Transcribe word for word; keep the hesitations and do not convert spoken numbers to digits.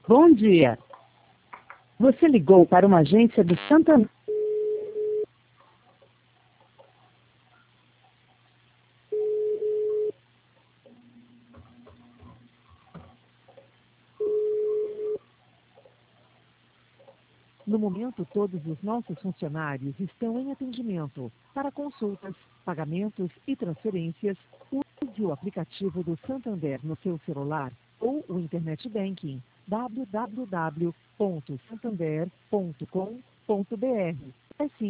Bom dia. Você ligou para uma agência do Santander. No momento, todos os nossos funcionários estão em atendimento. Para consultas, pagamentos e transferências, use o aplicativo do Santander no seu celular ou o Internet Banking w w w ponto santander ponto com ponto b r. É sim.